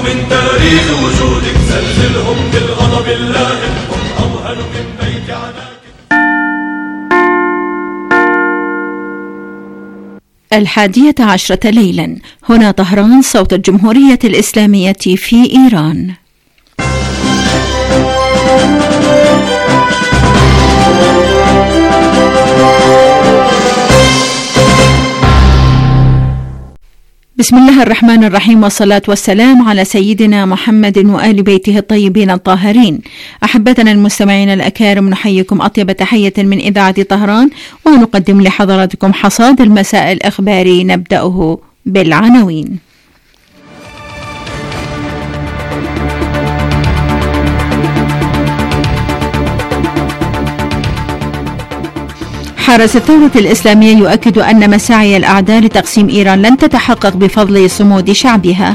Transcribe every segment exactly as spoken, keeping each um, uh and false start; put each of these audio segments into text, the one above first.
من تاريخ وجودك، زلزلهم بالغضب اللاهب، هم أوهن من بيت عناك. الحادية عشرة ليلا، هنا طهران، صوت الجمهورية الإسلامية في إيران. بسم الله الرحمن الرحيم، والصلاة والسلام على سيدنا محمد وآل بيته الطيبين الطاهرين. أحبتنا المستمعين الأكارم، نحييكم أطيب تحية من إذاعة طهران، ونقدم لحضراتكم حصاد المساء الإخباري، نبدأه بالعناوين. حرس الثورة الإسلامية يؤكد أن مساعي الأعداء لتقسيم إيران لن تتحقق بفضل صمود شعبها.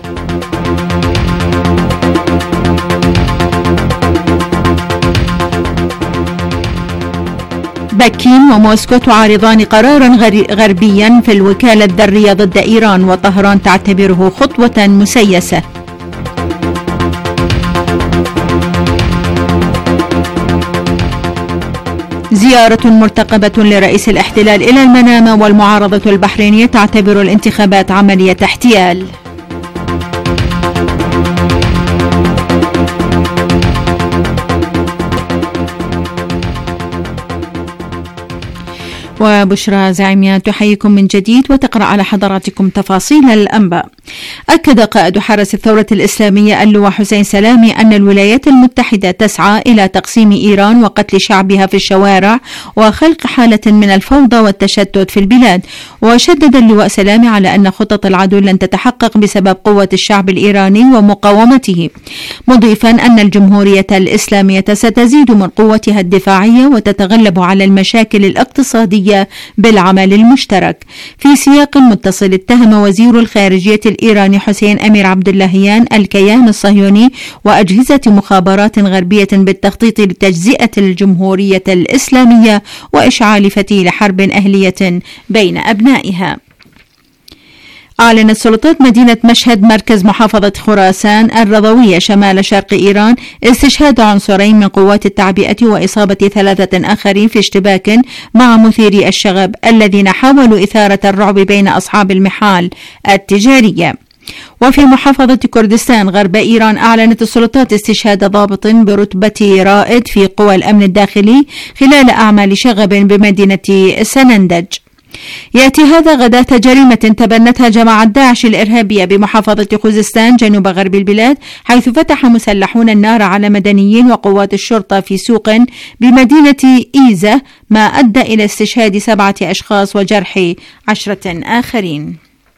بكين وموسكو تعارضان قرارا غربيا في الوكالة الذرية ضد إيران، وطهران تعتبره خطوة مسيسة. زيارة مرتقبة لرئيس الاحتلال إلى المنامة، والمعارضة البحرينية تعتبر الانتخابات عملية احتيال. وبشرى زعيميان تحييكم من جديد وتقرأ على حضراتكم تفاصيل الأنباء. أكد قائد حرس الثورة الإسلامية اللواء حسين سلامي أن الولايات المتحدة تسعى إلى تقسيم إيران وقتل شعبها في الشوارع وخلق حالة من الفوضى والتشتت في البلاد. وشدد اللواء سلامي على أن خطط العدو لن تتحقق بسبب قوة الشعب الإيراني ومقاومته، مضيفا أن الجمهورية الإسلامية ستزيد من قوتها الدفاعية وتتغلب على المشاكل الاقتصادية بالعمل المشترك. في سياق متصل، اتهم وزير الخارجية الإيراني حسين أمير عبد اللهيان الكيان الصهيوني وأجهزة مخابرات غربية بالتخطيط لتجزئة الجمهورية الإسلامية وإشعال فتيل حرب أهلية بين أبنائها. أعلنت سلطات مدينة مشهد مركز محافظة خراسان الرضوية شمال شرق إيران استشهاد عنصرين من قوات التعبئة وإصابة ثلاثة آخرين في اشتباك مع مثيري الشغب الذين حاولوا إثارة الرعب بين أصحاب المحال التجارية. وفي محافظة كردستان غرب إيران أعلنت السلطات استشهاد ضابط برتبة رائد في قوى الأمن الداخلي خلال أعمال شغب بمدينة سنندج. يأتي هذا غداة جريمة تبنتها جماعة داعش الإرهابية بمحافظة خوزستان جنوب غرب البلاد، حيث فتح مسلحون النار على مدنيين وقوات الشرطة في سوق بمدينة إيزة، ما أدى إلى استشهاد سبعة أشخاص وجرح عشرة آخرين.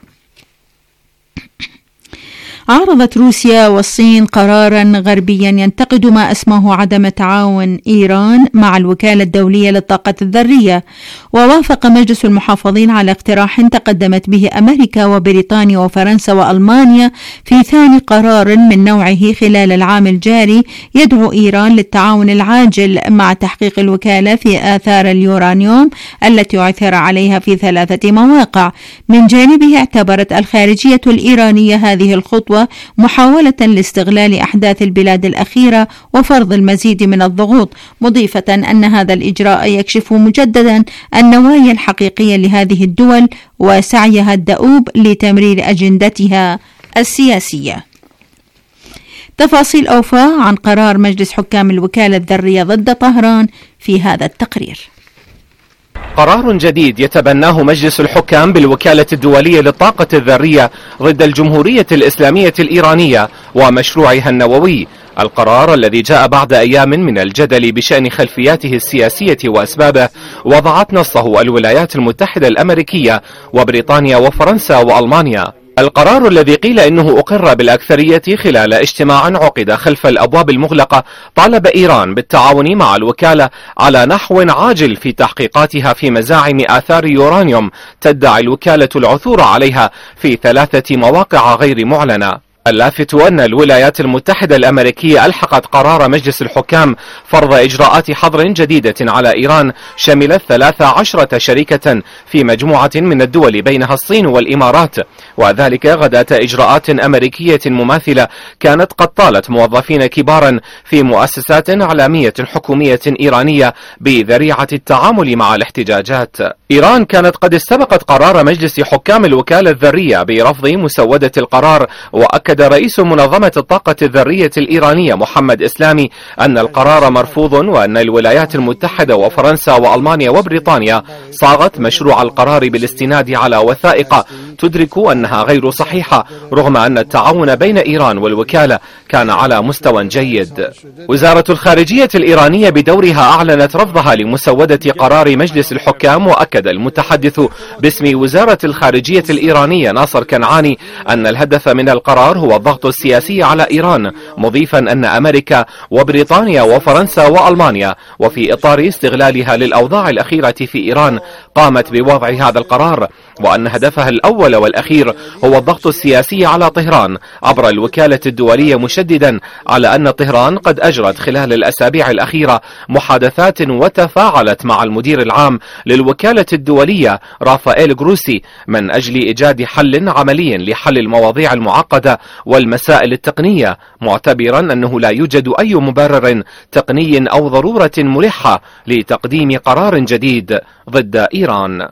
عارضت روسيا والصين قرارا غربيا ينتقد ما اسمه عدم تعاون إيران مع الوكالة الدولية للطاقة الذرية. ووافق مجلس المحافظين على اقتراح تقدمت به أمريكا وبريطانيا وفرنسا وألمانيا في ثاني قرار من نوعه خلال العام الجاري يدعو إيران للتعاون العاجل مع تحقيق الوكالة في آثار اليورانيوم التي عثر عليها في ثلاثة مواقع. من جانبه اعتبرت الخارجية الإيرانية هذه الخطوة محاولة لاستغلال أحداث البلاد الأخيرة وفرض المزيد من الضغوط، مضيفة أن هذا الإجراء يكشف مجددا النوايا الحقيقية لهذه الدول وسعيها الدؤوب لتمرير أجندتها السياسية. تفاصيل أوفى عن قرار مجلس حكام الوكالة الذرية ضد طهران في هذا التقرير. قرار جديد يتبناه مجلس الحكام بالوكالة الدولية للطاقة الذرية ضد الجمهورية الإسلامية الإيرانية ومشروعها النووي. القرار الذي جاء بعد أيام من الجدل بشأن خلفياته السياسية وأسبابه وضعت نصه الولايات المتحدة الأمريكية وبريطانيا وفرنسا وألمانيا. القرار الذي قيل إنه أقر بالأكثرية خلال اجتماع عقد خلف الأبواب المغلقة طالب إيران بالتعاون مع الوكالة على نحو عاجل في تحقيقاتها في مزاعم آثار يورانيوم تدعي الوكالة العثور عليها في ثلاثة مواقع غير معلنة. اللافت أن الولايات المتحدة الأمريكية ألحقت قرار مجلس الحكام فرض إجراءات حظر جديدة على إيران شملت ثلاث عشرة شركة في مجموعة من الدول بينها الصين والإمارات، وذلك غداة إجراءات أمريكية مماثلة كانت قد طالت موظفين كبارا في مؤسسات إعلامية حكومية إيرانية بذريعة التعامل مع الاحتجاجات. إيران كانت قد استبقت قرار مجلس حكام الوكالة الذرية برفض مسودة القرار، وأكد رئيس منظمة الطاقة الذرية الإيرانية محمد إسلامي أن القرار مرفوض، وأن الولايات المتحدة وفرنسا وألمانيا وبريطانيا صاغت مشروع القرار بالاستناد على وثائق تدرك أنها غير صحيحة، رغم أن التعاون بين إيران والوكالة كان على مستوى جيد. وزارة الخارجية الإيرانية بدورها أعلنت رفضها لمسودة قرار مجلس الحكام، وأكد المتحدث باسم وزارة الخارجية الإيرانية ناصر كنعاني أن الهدف من القرار هو الضغط السياسي على إيران، مضيفا أن أمريكا وبريطانيا وفرنسا وألمانيا وفي إطار استغلالها للأوضاع الأخيرة في إيران قامت بوضع هذا القرار، وأن هدفها الأول والأخير هو الضغط السياسي على طهران عبر الوكالة الدولية، مشددا على أن طهران قد أجرت خلال الأسابيع الأخيرة محادثات وتفاعلت مع المدير العام للوكالة الدولية رافائيل جروسي من أجل إيجاد حل عملي لحل المواضيع المعقدة والمسائل التقنية، معتبرا أنه لا يوجد أي مبرر تقني أو ضرورة ملحة لتقديم قرار جديد ضد إيران.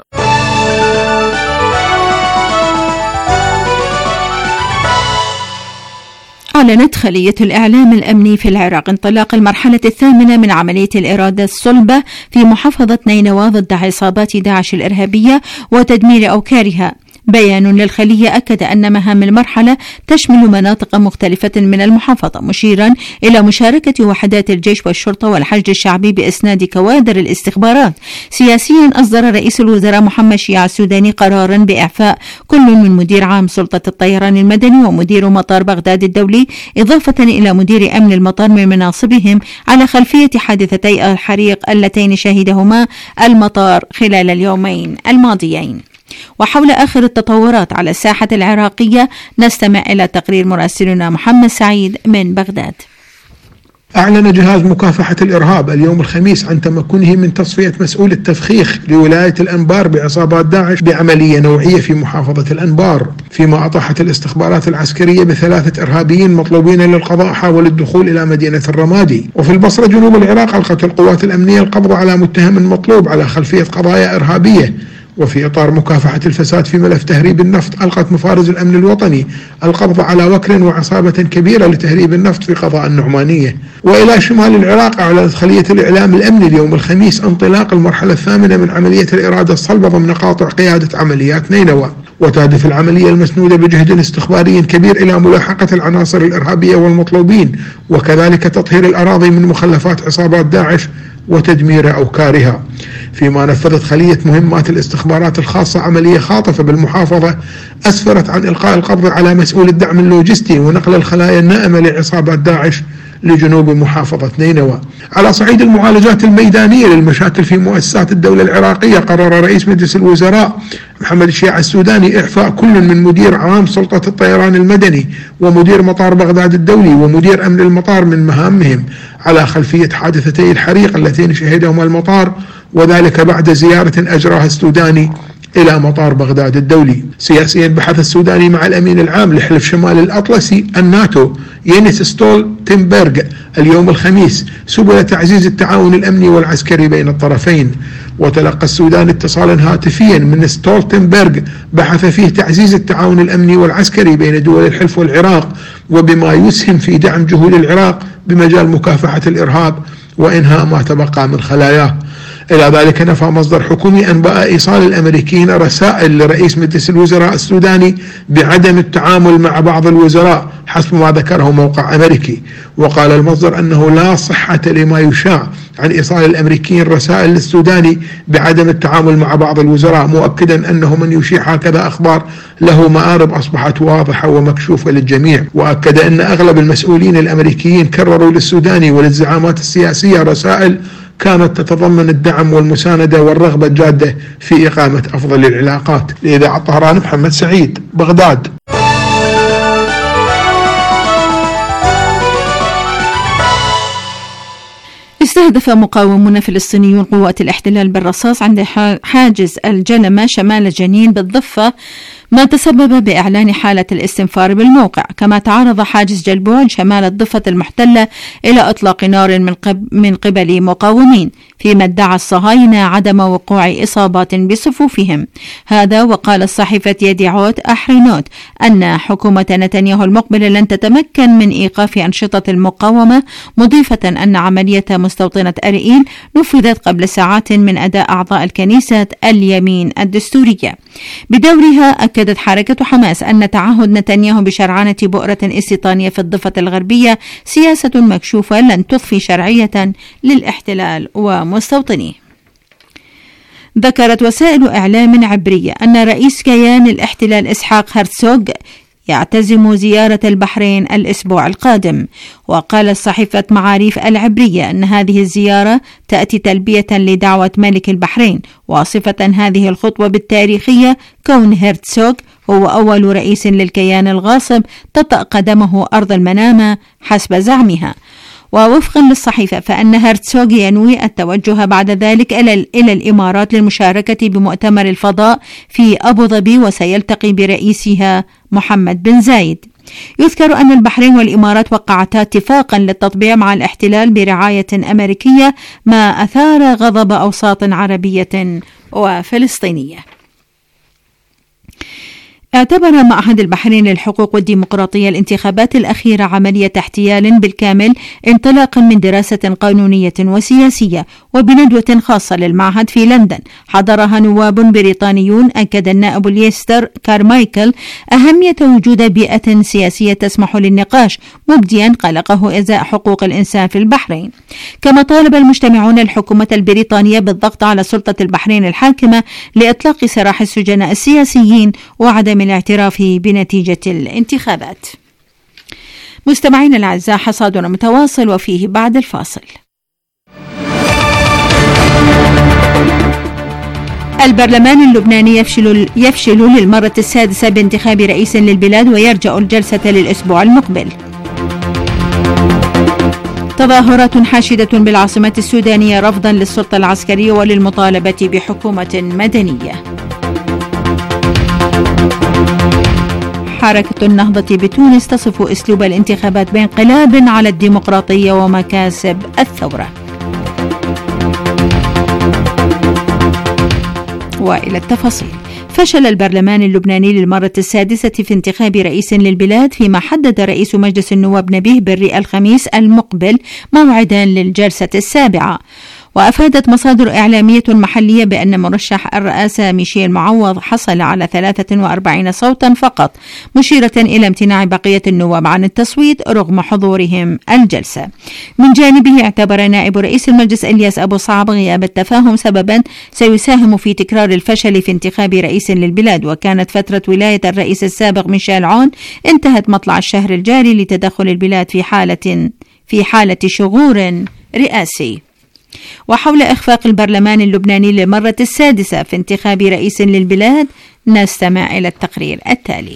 أعلنت خلية الإعلام الأمني في العراق انطلاق المرحلة الثامنة من عملية الإرادة الصلبة في محافظة نينوى ضد عصابات داعش الإرهابية وتدمير أوكارها. بيان للخلية أكد أن مهام المرحلة تشمل مناطق مختلفة من المحافظة، مشيرا إلى مشاركة وحدات الجيش والشرطة والحشد الشعبي بإسناد كوادر الاستخبارات. سياسيا أصدر رئيس الوزراء محمد شيع السوداني قرارا بإعفاء كل من مدير عام سلطة الطيران المدني ومدير مطار بغداد الدولي، إضافة إلى مدير أمن المطار من مناصبهم على خلفية حادثتي الحريق اللتين شهدهما المطار خلال اليومين الماضيين. وحول آخر التطورات على الساحة العراقية نستمع إلى تقرير مراسلنا محمد سعيد من بغداد. أعلن جهاز مكافحة الإرهاب اليوم الخميس عن تمكنه من تصفية مسؤول التفخيخ لولاية الأنبار بعصابات داعش بعملية نوعية في محافظة الأنبار، فيما أطاحت الاستخبارات العسكرية بثلاثة إرهابيين مطلوبين للقضاء حاولوا الدخول إلى مدينة الرمادي. وفي البصرة جنوب العراق ألقت القوات الأمنية القبض على متهم مطلوب على خلفية قضايا إرهابية. وفي إطار مكافحة الفساد في ملف تهريب النفط ألقت مفارز الأمن الوطني القبض على وكر وعصابة كبيرة لتهريب النفط في قضاء النعمانية. وإلى شمال العراق أعلنت خلية الإعلام الأمني اليوم الخميس انطلاق المرحلة الثامنة من عملية الإرادة الصلبة ضمن قاطع قيادة عمليات نينوى، وتهدف العملية المسنودة بجهد استخباري كبير إلى ملاحقة العناصر الإرهابية والمطلوبين، وكذلك تطهير الأراضي من مخلفات عصابات داعش وتدمير أوكارها. فيما نفذت خلية مهمات الاستخبارات الخاصة عملية خاطفة بالمحافظة أسفرت عن إلقاء القبض على مسؤول الدعم اللوجستي ونقل الخلايا النائمة لعصابات داعش لجنوب محافظة نينوى. على صعيد المعالجات الميدانية للمشاكل في مؤسسات الدولة العراقية، قرر رئيس مجلس الوزراء محمد شيع السوداني إعفاء كل من مدير عام سلطة الطيران المدني ومدير مطار بغداد الدولي ومدير أمن المطار من مهامهم على خلفية حادثتي الحريق اللتين شهدهما المطار، وذلك بعد زيارة أجراها السوداني إلى مطار بغداد الدولي. سياسيا بحث السوداني مع الأمين العام لحلف شمال الأطلسي الناتو ينس ستولتنبرغ اليوم الخميس سبل تعزيز التعاون الأمني والعسكري بين الطرفين. وتلقى السودان اتصالا هاتفيا من ستولتنبرغ بحث فيه تعزيز التعاون الأمني والعسكري بين دول الحلف والعراق، وبما يسهم في دعم جهود العراق بمجال مكافحة الإرهاب وإنهاء ما تبقى من خلاياه. إلى ذلك نفى مصدر حكومي أنباء إيصال الأمريكيين رسائل لرئيس مجلس الوزراء السوداني بعدم التعامل مع بعض الوزراء حسب ما ذكره موقع أمريكي. وقال المصدر أنه لا صحة لما يشاع عن إيصال الأمريكيين رسائل للسوداني بعدم التعامل مع بعض الوزراء، مؤكدا أنه من يشيع هكذا أخبار له مآرب أصبحت واضحة ومكشوفة للجميع. وأكد أن أغلب المسؤولين الأمريكيين كرروا للسوداني وللزعامات السياسية رسائل كانت تتضمن الدعم والمساندة والرغبة الجادة في إقامة أفضل العلاقات. لإذاعة طهران محمد سعيد، بغداد. استهدف مقاومون فلسطينيون قوات الاحتلال بالرصاص عند حاجز الجلمة شمال جنين بالضفة، ما تسبب بإعلان حالة الاستنفار بالموقع. كما تعرض حاجز جلبوع شمال الضفة المحتلة إلى إطلاق نار من, قب من قبل مقاومين، فيما ادعى الصهاينة عدم وقوع إصابات بصفوفهم. هذا وقال الصحيفة يديعوت أحرينوت أن حكومة نتنياهو المقبلة لن تتمكن من إيقاف أنشطة المقاومة، مضيفة أن عملية مستوطنة أرئيل نفذت قبل ساعات من أداء أعضاء الكنيسة اليمين الدستورية. بدورها أكدت حركة حماس أن تعهد نتنياهو بشرعنة بؤرة استيطانية في الضفة الغربية سياسة مكشوفة لن تضفي شرعية للاحتلال ومستوطنيه. ذكرت وسائل إعلام عبرية أن رئيس كيان الاحتلال إسحاق هرتسوغ يعتزم زيارة البحرين الأسبوع القادم. وقال صحيفة معاريف العبرية أن هذه الزيارة تأتي تلبية لدعوة ملك البحرين، واصفة هذه الخطوة بالتاريخية كون هرتسوغ هو أول رئيس للكيان الغاصب تطأ قدمه أرض المنامة حسب زعمها. ووفقا للصحيفة فإن هرتسوغ ينوي التوجه بعد ذلك إلى, إلى الإمارات للمشاركة بمؤتمر الفضاء في أبو ظبي، وسيلتقي برئيسها محمد بن زايد. يذكر أن البحرين والإمارات وقعتا اتفاقا للتطبيع مع الاحتلال برعاية أمريكية، ما أثار غضب أوساط عربية وفلسطينية. اعتبر معهد البحرين للحقوق والديمقراطية الانتخابات الأخيرة عملية احتيال بالكامل، انطلاقا من دراسة قانونية وسياسية. وبندوة خاصة للمعهد في لندن حضرها نواب بريطانيون، أكد النائب ليستر كارمايكل أهمية وجود بيئة سياسية تسمح للنقاش، مبديا قلقه إزاء حقوق الإنسان في البحرين. كما طالب المجتمعون الحكومة البريطانية بالضغط على سلطة البحرين الحاكمة لإطلاق سراح السجناء السياسيين وعدم الاعتراف بنتيجة الانتخابات. مستمعين الأعزاء، حصادنا متواصل وفيه بعد الفاصل. البرلمان اللبناني يفشل, يفشل للمرة السادسة بانتخاب رئيس للبلاد، ويرجع الجلسة للأسبوع المقبل. تظاهرات حاشدة بالعاصمة السودانية رفضا للسلطة العسكرية وللمطالبة بحكومة مدنية. حركة النهضة بتونس تصف أسلوب الانتخابات بانقلاب على الديمقراطية ومكاسب الثورة. وإلى التفاصيل. فشل البرلمان اللبناني للمرة السادسة في انتخاب رئيس للبلاد، فيما حدد رئيس مجلس النواب نبيه بري الخميس المقبل موعدا للجلسة السابعة. وأفادت مصادر إعلامية محلية بأن مرشح الرئاسة ميشيل معوض حصل على ثلاثة وأربعين صوتا فقط، مشيرة إلى امتناع بقية النواب عن التصويت رغم حضورهم الجلسة. من جانبه اعتبر نائب رئيس المجلس إلياس أبو صعب غياب التفاهم سببا سيساهم في تكرار الفشل في انتخاب رئيس للبلاد. وكانت فترة ولاية الرئيس السابق ميشيل عون انتهت مطلع الشهر الجاري لتدخل البلاد في حالة في حالة شغور رئاسي. وحول إخفاق البرلمان اللبناني للمرة السادسة في انتخاب رئيس للبلاد، نستمع إلى التقرير التالي.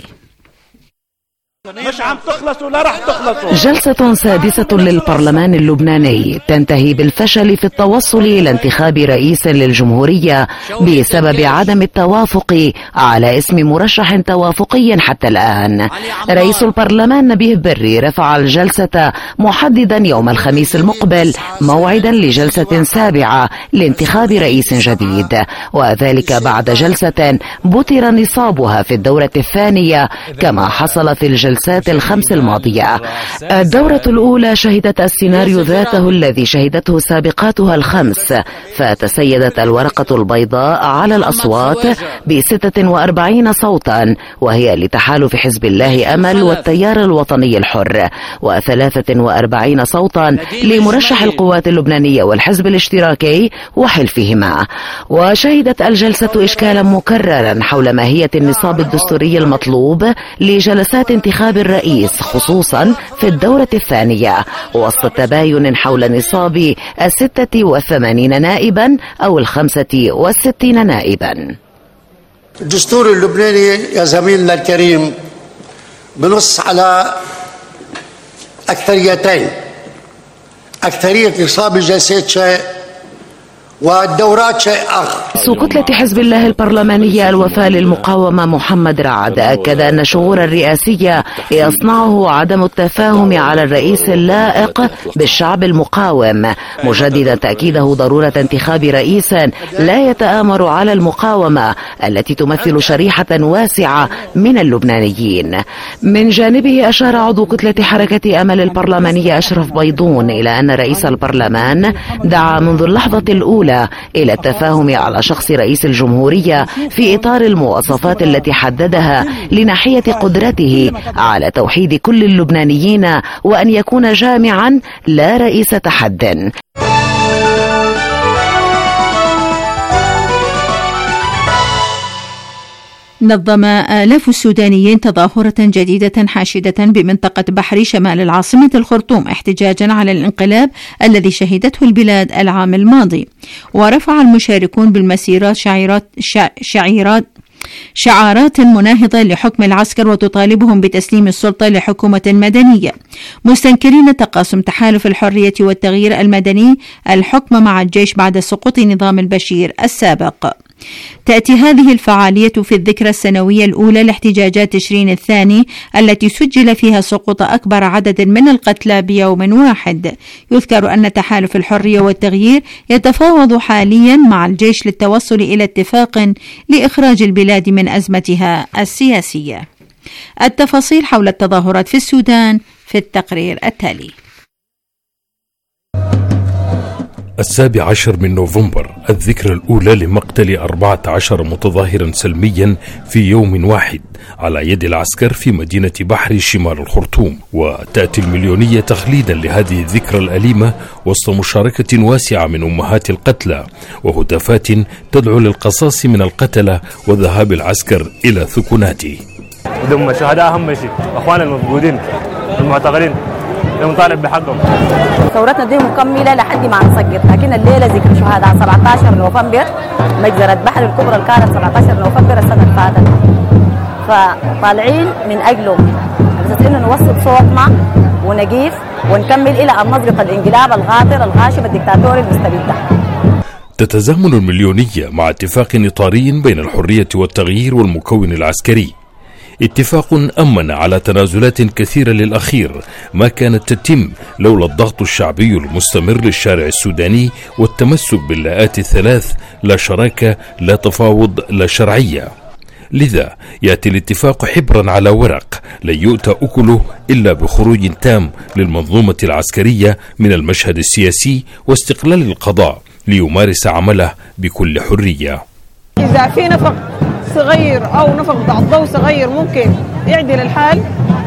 مش عم تخلصوا لا رح تخلصوا. جلسة سادسة للبرلمان اللبناني تنتهي بالفشل في التوصل إلى انتخاب رئيس للجمهورية بسبب عدم التوافق على اسم مرشح توافقي حتى الآن. رئيس البرلمان نبيه بري رفع الجلسة محددا يوم الخميس المقبل موعدا لجلسة سابعة لانتخاب رئيس جديد، وذلك بعد جلسة بتر نصابها في الدورة الثانية كما حصل في الجلسة الجلسات الخمس الماضية. الدورة الأولى شهدت السيناريو ذاته الذي شهدته سابقاتها الخمس، فتسيدت الورقة البيضاء على الأصوات بستة وأربعين صوتا، وهي لتحالف حزب الله أمل والتيار الوطني الحر، وثلاثة وأربعين صوتا لمرشح القوات اللبنانية والحزب الاشتراكي وحلفهما. وشهدت الجلسة إشكالا مكررا حول ماهية النصاب الدستوري المطلوب لجلسات انتخاب الرئيس، خصوصا في الدورة الثانية، وسط تباين حول نصاب الستة وثمانين نائبا أو الخمسة والستين نائبا. الدستور اللبناني يا زميلنا الكريم بنص على أكثريتين، أكثرية نصاب الجلسات شيء والدورات شيء آخر. رئيس كتلة حزب الله البرلمانية الوفاء للمقاومة محمد رعد أكد أن الشغور الرئاسية يصنعه عدم التفاهم على الرئيس اللائق بالشعب المقاوم، مجددا تأكيده ضرورة انتخاب رئيس لا يتآمر على المقاومة التي تمثل شريحة واسعة من اللبنانيين. من جانبه أشار عضو كتلة حركة أمل البرلمانية أشرف بيضون إلى أن رئيس البرلمان دعا منذ اللحظة الأولى إلى التفاهم على شخص رئيس الجمهورية في إطار المواصفات التي حددها لناحية قدرته على توحيد كل اللبنانيين وأن يكون جامعا لا رئيس تحد. نظم آلاف السودانيين تظاهرة جديدة حاشدة بمنطقة بحري شمال العاصمة الخرطوم احتجاجا على الانقلاب الذي شهدته البلاد العام الماضي. ورفع المشاركون بالمسيرات شعيرات شعيرات شعارات مناهضة لحكم العسكر وتطالبهم بتسليم السلطة لحكومة مدنية، مستنكرين تقاسم تحالف الحرية والتغيير المدني الحكم مع الجيش بعد سقوط نظام البشير السابق. تأتي هذه الفعالية في الذكرى السنوية الأولى لاحتجاجات تشرين الثاني التي سجل فيها سقوط أكبر عدد من القتلى بيوم واحد. يذكر أن تحالف الحرية والتغيير يتفاوض حاليا مع الجيش للتوصل إلى اتفاق لإخراج البلاد من أزمتها السياسية. التفاصيل حول التظاهرات في السودان في التقرير التالي. السابع عشر من نوفمبر الذكرى الأولى لمقتل أربعة عشر متظاهرا سلميا في يوم واحد على يد العسكر في مدينة بحري شمال الخرطوم. وتأتي المليونية تخليدا لهذه الذكرى الأليمة وسط مشاركة واسعة من أمهات القتلى وهتافات تدعو للقصاص من القتلى وذهاب العسكر إلى ثكناته. دم الشهداء أهم شيء، أخوان المفقودين المعتقلين نطالب بحقهم. ثورتنا دي مكمله لحد ما نسقط، لكن الليله ذكر شهداء سبعة عشر نوفمبر مجزرة بحر الكبرى اللي كانت سبعة عشر نوفمبر السنه اللي فاتت، فطالعين من اجلهم بس انه نوصل صوتنا ونقيف ونكمل الى ان نسقط الانقلاب الغاطر الغاشم الدكتاتوري المستبد. تتزامن المليونيه مع اتفاق اطاري بين الحريه والتغيير والمكون العسكري، اتفاق أمن على تنازلات كثيرة للأخير ما كانت تتم لولا الضغط الشعبي المستمر للشارع السوداني والتمسك باللاءات الثلاث: لا شراكة، لا تفاوض، لا شرعية. لذا يأتي الاتفاق حبرا على ورق لن يؤتى أكله إلا بخروج تام للمنظومة العسكرية من المشهد السياسي واستقلال القضاء ليمارس عمله بكل حرية. إذا في نفق صغير أو نفق بتاع الضوء صغير ممكن يعدل الحال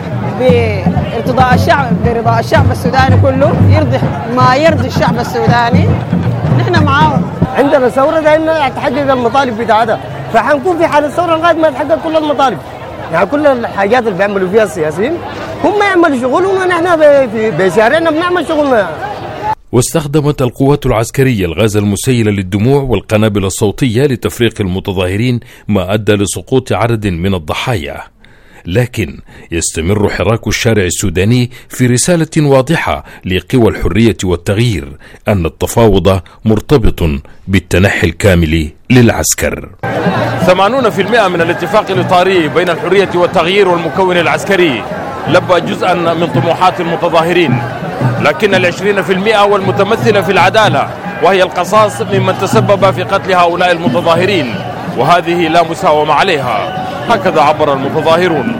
بارتضاء الشعب برضاء الشعب السوداني كله، يرضي ما يرضي الشعب السوداني، نحن معاهم. عندنا ثورة دائما تحقق المطالب بتاعتها، فحنكون في حالة ثورة لغاية ما تحقق كل المطالب. يعني كل الحاجات اللي بيعملوا فيها السياسيين هم يعملوا شغلهم ونحن بشارعنا بنعمل شغلنا. واستخدمت القوات العسكرية الغاز المسيل للدموع والقنابل الصوتية لتفريق المتظاهرين ما أدى لسقوط عدد من الضحايا. لكن يستمر حراك الشارع السوداني في رسالة واضحة لقوى الحرية والتغيير أن التفاوض مرتبط بالتنحي الكامل للعسكر. ثمانين بالمئة من الاتفاق الإطاري بين الحرية والتغيير والمكون العسكري لبى جزءا من طموحات المتظاهرين، لكن العشرين في المئة والمتمثلة في العدالة وهي القصاص ممن تسبب في قتل هؤلاء المتظاهرين، وهذه لا مساومة عليها. هكذا عبر المتظاهرون.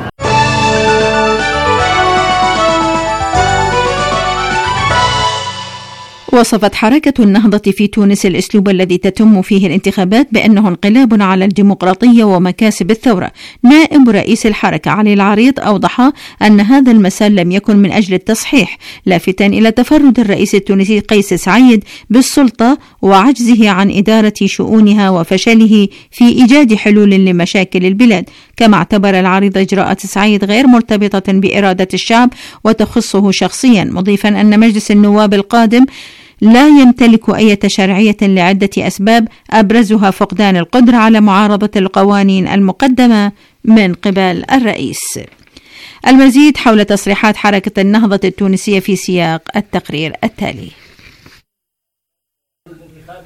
وصفت حركة النهضة في تونس الأسلوب الذي تتم فيه الانتخابات بأنه انقلاب على الديمقراطية ومكاسب الثورة. نائب رئيس الحركة علي العريض أوضح أن هذا المسار لم يكن من أجل التصحيح، لافتا إلى تفرد الرئيس التونسي قيس سعيد بالسلطة وعجزه عن إدارة شؤونها وفشله في إيجاد حلول لمشاكل البلاد. كما اعتبر العريض إجراءات سعيد غير مرتبطة بإرادة الشعب وتخصه شخصيا، مضيفا أن مجلس النواب القادم لا يمتلك أي شرعية لعدة أسباب أبرزها فقدان القدرة على معارضة القوانين المقدمة من قبل الرئيس. المزيد حول تصريحات حركة النهضة التونسية في سياق التقرير التالي.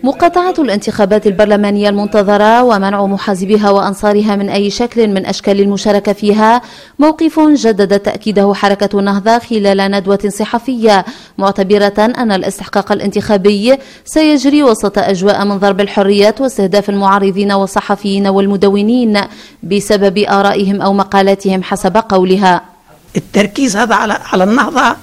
مقاطعة الانتخابات البرلمانية المنتظرة ومنع محازبيها وأنصارها من أي شكل من أشكال المشاركة فيها موقف جدد تأكيده حركة النهضة خلال ندوة صحفية، معتبرة أن الاستحقاق الانتخابي سيجري وسط أجواء من ضرب الحريات واستهداف المعارضين والصحفيين والمدونين بسبب آرائهم أو مقالاتهم حسب قولها. التركيز هذا على على النهضة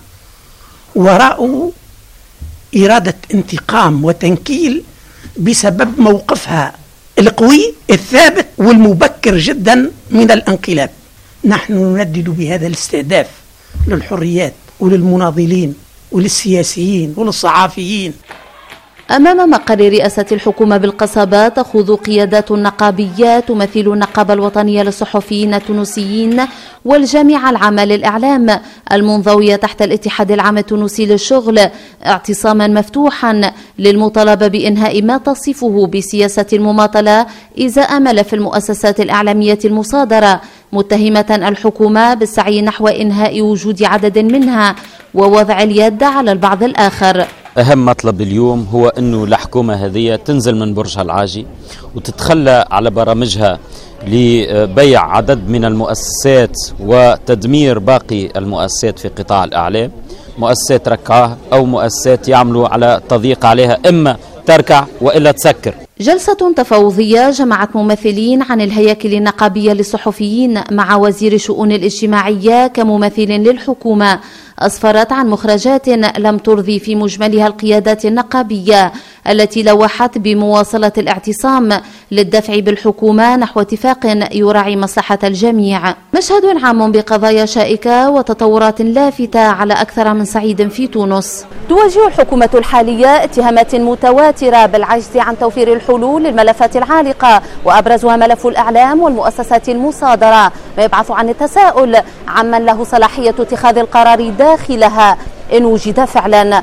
وراءه إرادة انتقام وتنكيل بسبب موقفها القوي الثابت والمبكر جدا من الانقلاب. نحن نندد بهذا الاستهداف للحريات وللمناضلين وللسياسيين وللصحافيين. أمام مقر رئاسة الحكومة بالقصبة تخوض قيادات النقابية تمثل النقابة الوطنية للصحفيين التونسيين والجامعة العامة للإعلام المنضوية تحت الاتحاد العام التونسي للشغل اعتصاما مفتوحا للمطالبة بإنهاء ما تصفه بسياسة المماطلة إزاء ملف المؤسسات الإعلامية المصادرة، متهمة الحكومة بالسعي نحو إنهاء وجود عدد منها ووضع اليد على البعض الآخر. أهم مطلب اليوم هو أنه الحكومة هذه تنزل من برجها العاجي وتتخلى على برامجها لبيع عدد من المؤسسات وتدمير باقي المؤسسات في قطاع الإعلام، مؤسسات ركعة أو مؤسسات يعملوا على تضييق عليها، إما تركع وإلا تسكر. جلسة تفاوضية جمعت ممثلين عن الهياكل النقابية للصحفيين مع وزير الشؤون الاجتماعية كممثل للحكومة، أسفرت عن مخرجات لم ترضي في مجملها القيادات النقابية التي لوحت بمواصلة الاعتصام للدفع بالحكومة نحو اتفاق يراعي مصلحة الجميع. مشهد عام بقضايا شائكة وتطورات لافتة على أكثر من صعيد في تونس. تواجه الحكومة الحالية اتهامات متواترة بالعجز عن توفير الحلول للملفات العالقة، وأبرزها ملف الإعلام والمؤسسات المصادرة، ما يبعث عن التساؤل عمن له صلاحية اتخاذ القرار داخلها إن وجد فعلا.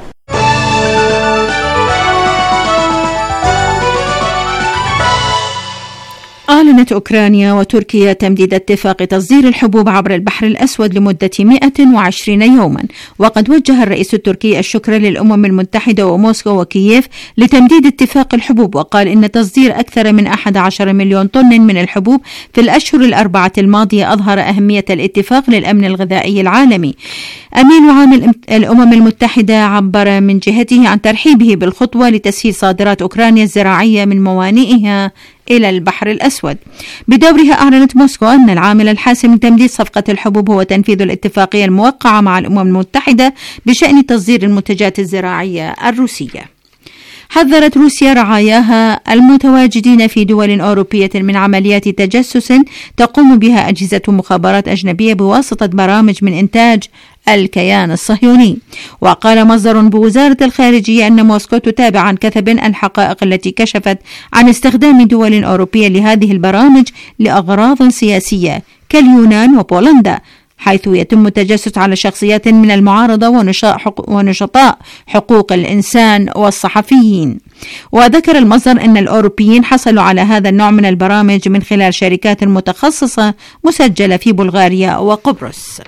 أعلنت أوكرانيا وتركيا تمديد اتفاق تصدير الحبوب عبر البحر الأسود لمدة مئة وعشرين يوما، وقد وجه الرئيس التركي الشكر للأمم المتحدة وموسكو وكييف لتمديد اتفاق الحبوب، وقال إن تصدير أكثر من أحد عشر مليون طن من الحبوب في الأشهر الأربعة الماضية أظهر أهمية الاتفاق للأمن الغذائي العالمي. أمين عام الأمم المتحدة عبر من جهته عن ترحيبه بالخطوة لتسهيل صادرات أوكرانيا الزراعية من موانئها إلى البحر الأسود. بدورها أعلنت موسكو أن العامل الحاسم لتمديد صفقة الحبوب هو تنفيذ الاتفاقية الموقعة مع الأمم المتحدة بشأن تصدير المنتجات الزراعية الروسية. حذرت روسيا رعاياها المتواجدين في دول أوروبية من عمليات تجسس تقوم بها أجهزة مخابرات أجنبية بواسطة برامج من إنتاج الكيان الصهيوني. وقال مصدر بوزارة الخارجية أن موسكو تتابع عن كثب الحقائق التي كشفت عن استخدام دول أوروبية لهذه البرامج لأغراض سياسية كاليونان وبولندا، حيث يتم التجسس على شخصيات من المعارضة ونشطاء حقوق الإنسان والصحفيين. وذكر المصدر أن الأوروبيين حصلوا على هذا النوع من البرامج من خلال شركات متخصصة مسجلة في بلغاريا وقبرص.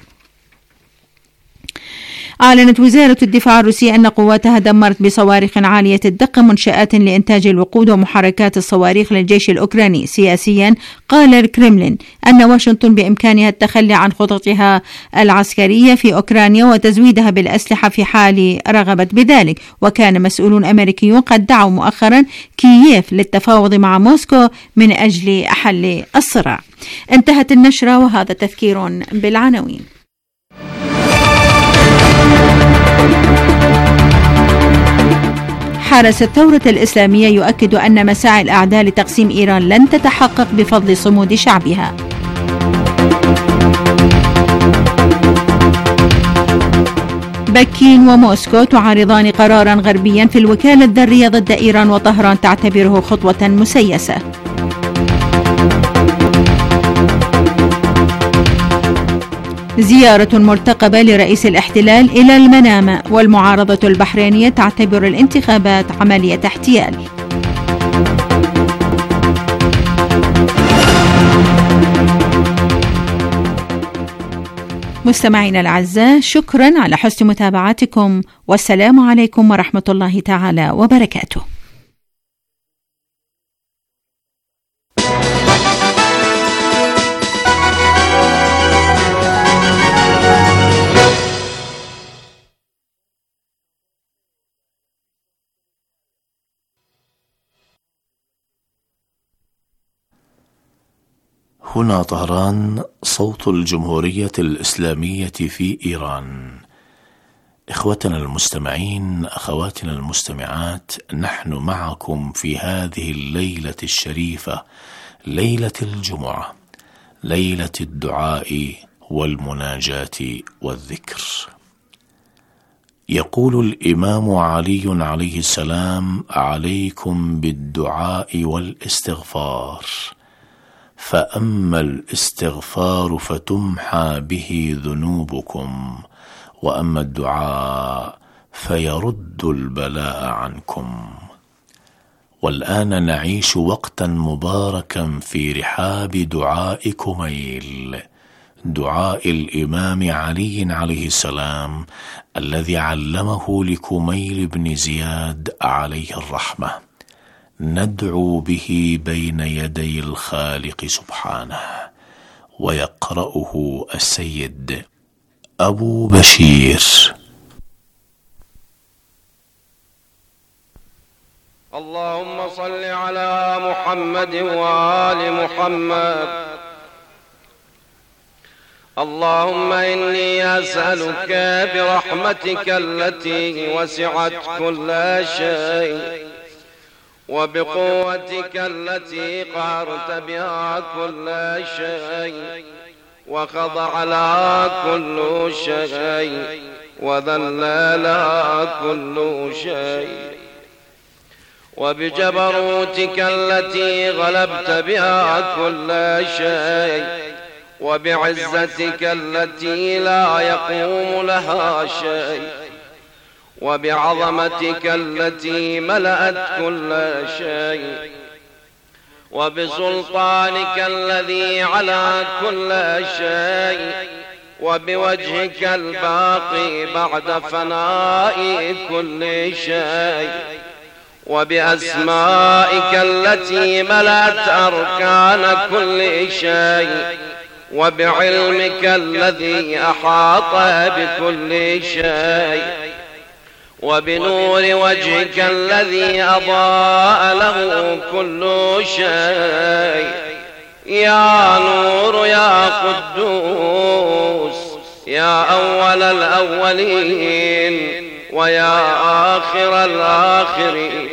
أعلنت وزارة الدفاع الروسية أن قواتها دمرت بصواريخ عالية الدقة منشآت لإنتاج الوقود ومحركات الصواريخ للجيش الأوكراني. سياسيا قال الكرملين أن واشنطن بإمكانها التخلي عن خططها العسكرية في أوكرانيا وتزويدها بالأسلحة في حال رغبت بذلك، وكان مسؤولون أمريكيون قد دعوا مؤخرا كييف للتفاوض مع موسكو من أجل حل الصراع. انتهت النشرة وهذا تذكير بالعناوين. حرس الثورة الإسلامية يؤكد أن مساعي الأعداء لتقسيم إيران لن تتحقق بفضل صمود شعبها. بكين وموسكو تعارضان قرارا غربيا في الوكالة الذرية ضد إيران، وطهران تعتبره خطوة مسيسة. زيارة مرتقبة لرئيس الاحتلال إلى المنامة، والمعارضة البحرينية تعتبر الانتخابات عملية احتيال. مستمعينا الأعزاء، شكرا على حسن متابعتكم، والسلام عليكم ورحمة الله تعالى وبركاته. هنا طهران، صوت الجمهورية الإسلامية في إيران. إخوتنا المستمعين، أخواتنا المستمعات، نحن معكم في هذه الليلة الشريفة، ليلة الجمعة، ليلة الدعاء والمناجاة والذكر. يقول الإمام علي عليه السلام: عليكم بالدعاء والاستغفار، فأما الاستغفار فتمحى به ذنوبكم، وأما الدعاء فيرد البلاء عنكم. والآن نعيش وقتا مباركا في رحاب دعاء كميل، دعاء الإمام علي عليه السلام الذي علمه لكميل بن زياد عليه الرحمة، ندعو به بين يدي الخالق سبحانه. ويقرأه السيد أبو بشير. اللهم صل على محمد وآل محمد. اللهم إني أسألك برحمتك التي وسعت كل شيء، وبقوتك التي قهرت بها كل شيء، وخضع لها كل شيء، وذل لها كل شيء، وبجبروتك التي غلبت بها كل شيء، وبعزتك التي لا يقوم لها شيء، وبعظمتك التي ملأت كل شيء، وبسلطانك الذي على كل شيء، وبوجهك الباقي بعد فناء كل شيء، وبأسمائك التي ملأت أركان كل شيء، وبعلمك الذي أحاط بكل شيء، وبنور وجهك الذي أضاء له كل شيء. يا نور يا قدوس، يا أول الأولين ويا آخر الآخرين.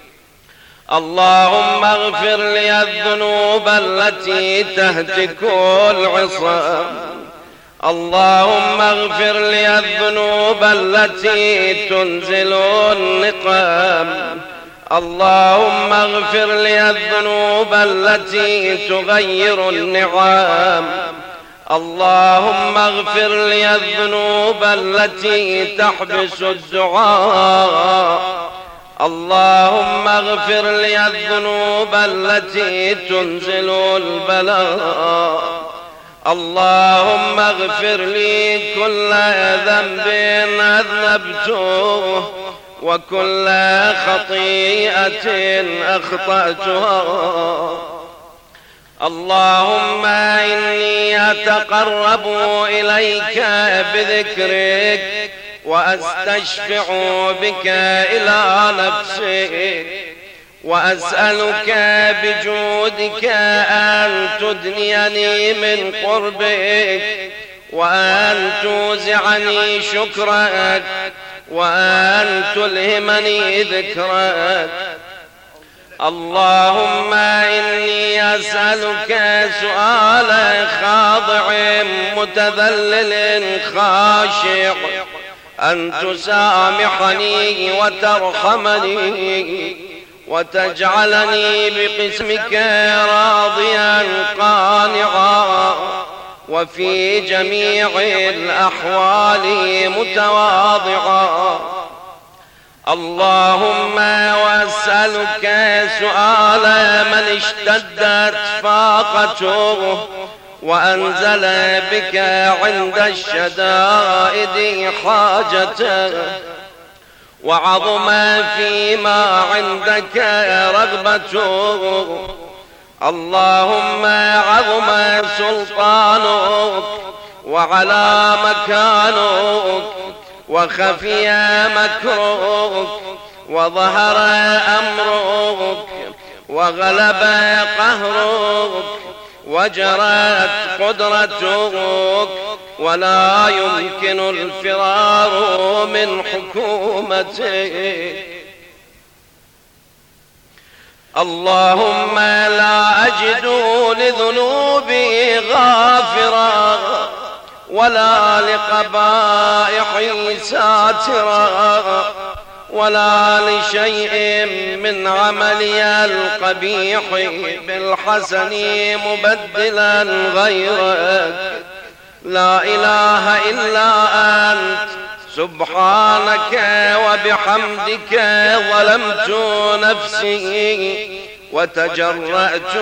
اللهم اغفر لي الذنوب التي تهتك العصام، اللهم اغفر لي الذنوب التي تنزل النقام، اللهم اغفر لي الذنوب التي تغير النعام، اللهم اغفر لي الذنوب التي تحبس الدعاء، اللهم اغفر لي الذنوب التي تنزل البلاء، اللهم اغفر لي كل ذنب أذنبته وكل خطيئة أخطأتها. اللهم إني أتقرب إليك بذكرك وأستشفع بك إلى نفسك، وأسألك بجودك أن تدنيني من قربك، وأن توزعني شكرك، وأن تلهمني ذكرك. اللهم إني أسألك سؤال خاضع متذلل خاشع أن تسامحني وترحمني وتجعلني بقسمك راضيا قانعا، وفي جميع الأحوال متواضعا. اللهم وأسألك سؤال من اشتدت فاقته وأنزل بك عند الشدائد حاجته، وعظم فيما عندك رغبته. اللهم عظم سلطانك وعلى مكانك وخفي مكرك وظهر أمرك وغلب قهرك وجرت قدرتك ولا يمكن الفرار من حكومتك. اللهم لا أجد لذنوبي غافرا ولا لقبائحي ساترا ولا لشيء من عملي القبيح بالحسن مبدلا غيرك. لا إله إلا أنت سبحانك وبحمدك ظلمت نفسي وتجرأت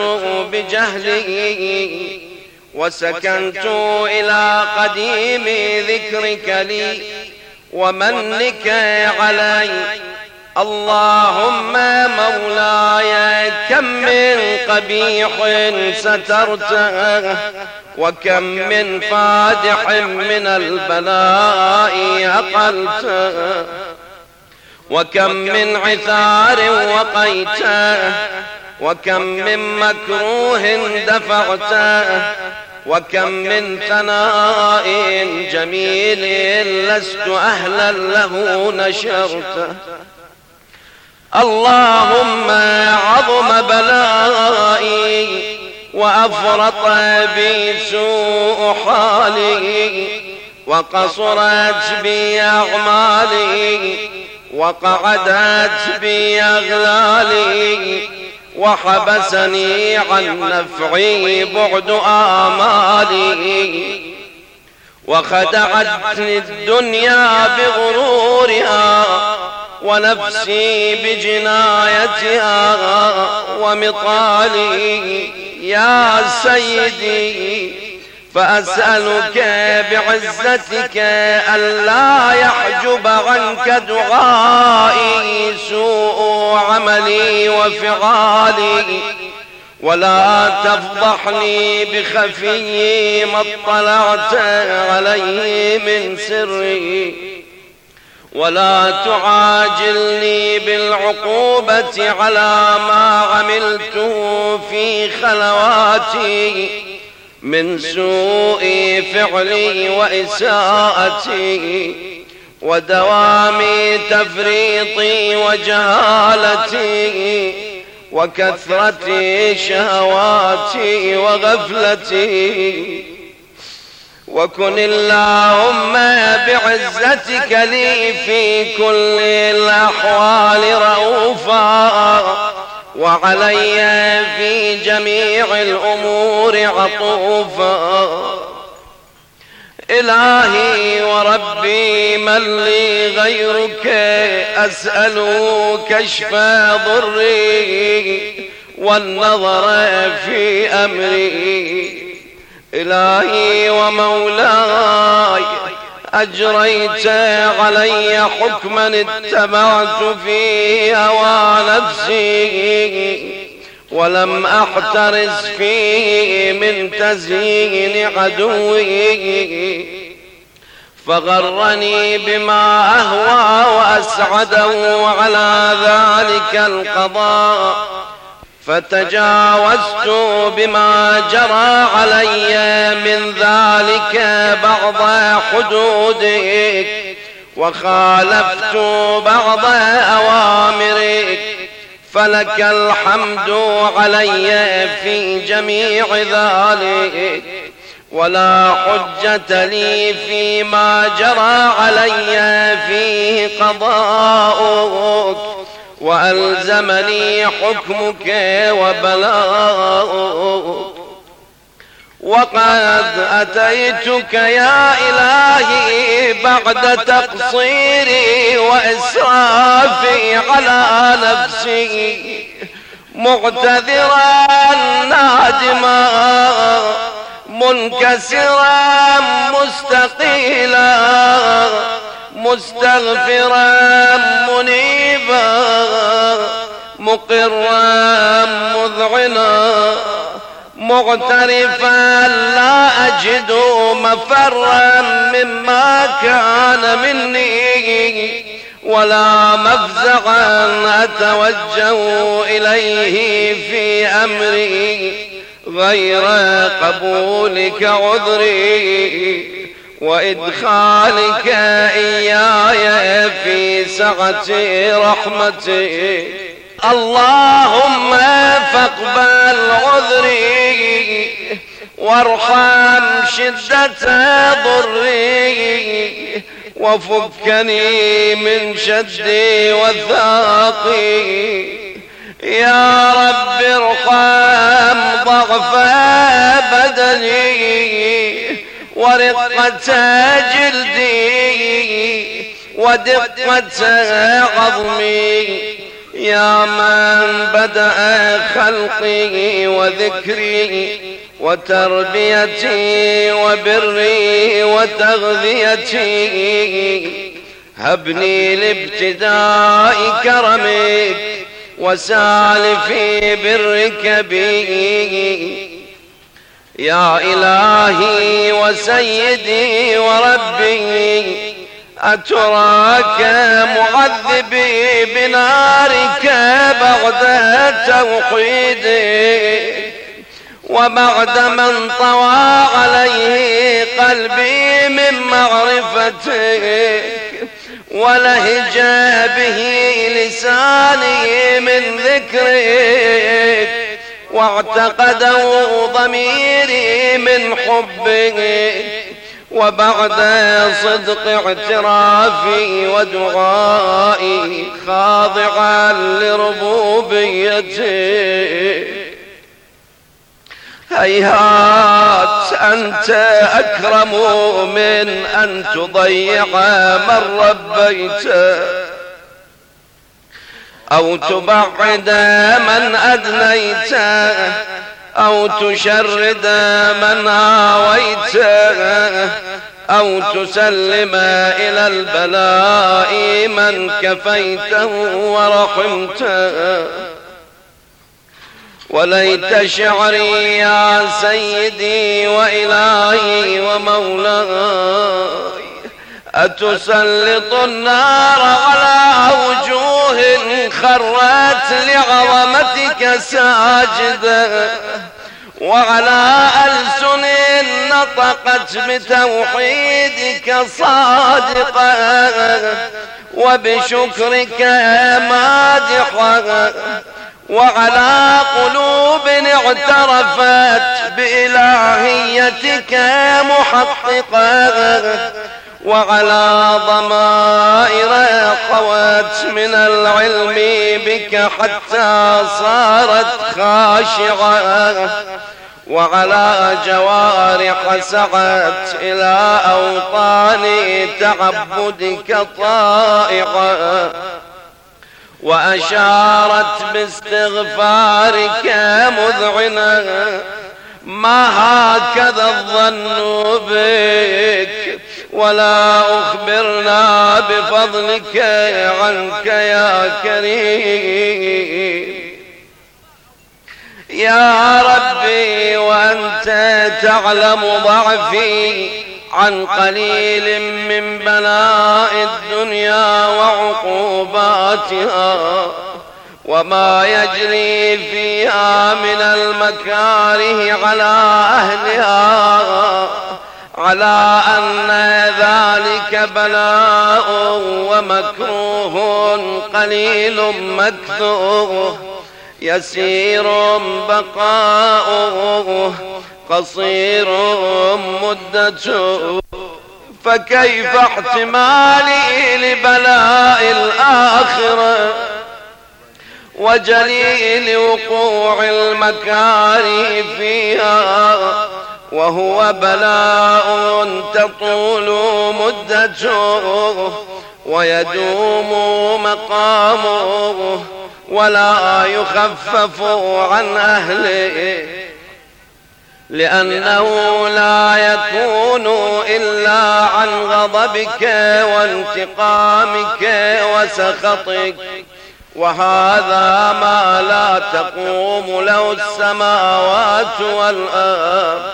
بجهلي وسكنت إلى قديم ذكرك لي ومنك علي. اللهم مولاي كم من قبيح سترته وكم من فادح من البلاء أقلته وكم من عثار وقيته وكم من مكروه دفعته وكم من ثناء جميل لست أهلا له نشرته. اللهم عظم بلائي وأفرط بي سوء حالي وقصرت بي أعمالي وقعدت بي أغلالي وحبسني عن نفعي بعد آمالي وخدعتني الدنيا بغرورها ونفسي بجنايتها ومطالي. يا سيدي فأسألك بعزتك ألا يحجب عنك دعائي سوء عملي وفعالي ولا تفضحني بخفي ما اطلعت عليه من سري ولا تعاجلني بالعقوبة على ما عملته في خلواتي من سوء فعلي وإساءتي ودوام تفريطي وجهالتي وكثرة شهواتي وغفلتي. وكن اللهم بعزتك لي في كل الأحوال رؤوفا وعلي في جميع الأمور عطوفا. إلهي وربي من لي غيرك أسأل كشف ضري والنظر في أمري. إلهي ومولاي أجريت علي حكما اتبعت في هوى نفسي ولم أحترس فيه من تزيين عدوي فغرني بما أهوى وأسعده على ذلك القضاء فتجاوزت بما جرى علي من ذلك بعض حدودك وخالفت بعض أوامرك فلك الحمد علي في جميع ذلك ولا حجة لي فيما جرى علي فيه قضاؤك وألزمني حكمك وبلاؤك. وقد أتيتك يا إلهي بعد تقصيري وإسرافي على نفسي معتذرا نادما منكسرا مستقيلا مستغفرا منيبا مقرا مذعنا مغترفا لا أجد مفرا مما كان مني ولا مفزعا أتوجه إليه في أمري غير قبولك عذري وإدخالك إياي في سعة رحمتي. اللهم فاقبل عذري وارحم شدة ضري وفكني من شدي وثاقي. يا رب ارحم ضعف بدني ورقة جلدي ودقة عظمي. يا من بدأ خلقي وذكري وتربيتي وبري وتغذيتي، هبني لابتداء كرمك وسالفي برك بي. يا إلهي وسيدي وربي، أتراك معذبي بنارك بعد توحيدي وبعد من طوى عليه قلبي من معرفتك ولهج به لساني من ذكرك واعتقده ضميري من حبك وبعد صدق اعترافي ودعائي خاضعا لربوبيتك. هيهات أنت أكرم من أن تضيع من ربيته أو تبعد من أدنيته أو تشرد من آويته أو تسلم إلى البلاء من كفيته ورحمته. وليت شعري يا سيدي وإلهي ومولاي أتسلط النار على وجوه خرت لعظمتك ساجدة وعلى ألسن نطقت بتوحيدك صادقة وبشكرك مادحة وعلى قلوب اعترفت بإلهيتك محققة وعلى ضمائر خوات من العلم بك حتى صارت خاشعة وعلى جوارح سعت إلى أوطان تعبدك طائعة وأشارت باستغفارك مذعنة. ما هكذا الظن بك ولا أخبرنا بفضلك عنك يا كريم. يا ربي وأنت تعلم ضعفي عن قليل من بلاء الدنيا وعقوباتها وما يجري فيها من المكاره على أهلها على أن ذلك بلاء ومكروه قليل مكثوه يسير بقاؤه قصير مدته. فكيف احتمالي لبلاء الآخرة وجليل وقوع المكاره فيها وهو بلاء تطول مدته ويدوم مقامه ولا يخفف عن أهله لأنه لا يكون إلا عن غضبك وانتقامك وسخطك وهذا ما لا تقوم له السماوات والأرض.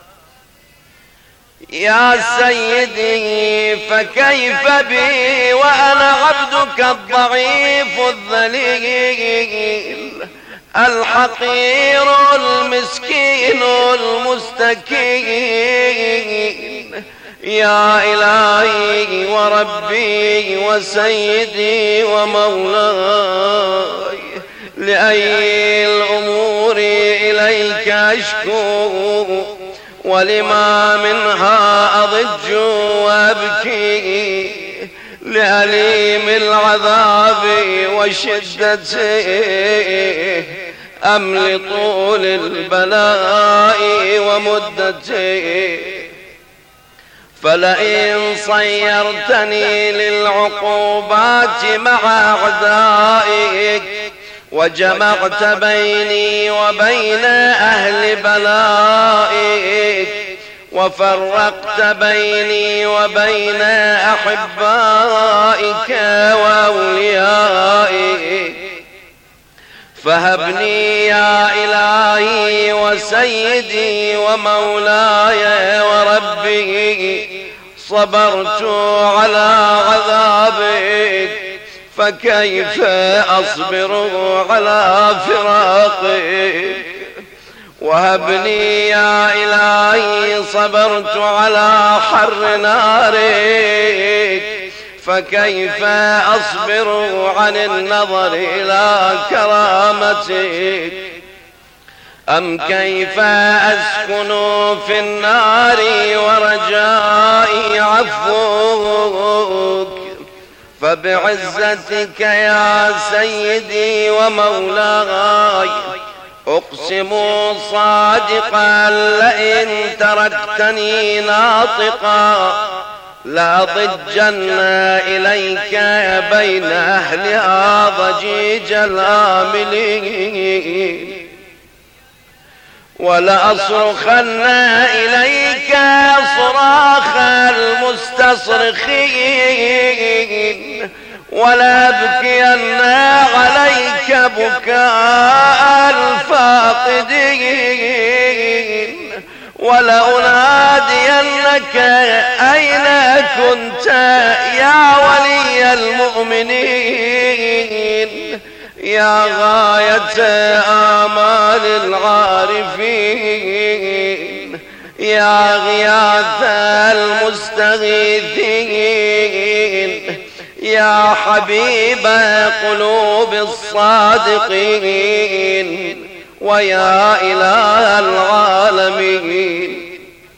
يا سيدي فكيف بي وأنا عبدك الضعيف الذليل الحقير المسكين المسكين المستكين يا إلهي وربي وسيدي ومولاي لأي الأمور إليك أشكو ولما منها أضج وأبكي لأليم العذاب وشدته أم لطول البلاء ومدته فلئن صيرتني للعقوبات مع أعدائك وجمعت بيني وبين أهل بلائك وفرقت بيني وبين أحبائك وأوليائك فهبني يا إلهي وسيدي ومولاي وربي صبرت على عذابك فكيف أصبر على فراقك وهبني يا إلهي صبرت على حر نارك فكيف أصبر عن النظر إلى كرامتك أم كيف أسكن في النار ورجائي عفوك فبعزتك يا سيدي ومولاي أقسم صادقا لئن تركتني ناطقا لأضجن إليك بين أهلها ضجيج الآملين ولأصرخن إليك صراخ المستصرخين ولأبكين عليك بكاء الفاقدين ولأنادينك أين كنت يا ولي المؤمنين يا غاية آمال العارفين يا غياث المستغيثين يا حبيب قلوب الصادقين ويا إله العالمين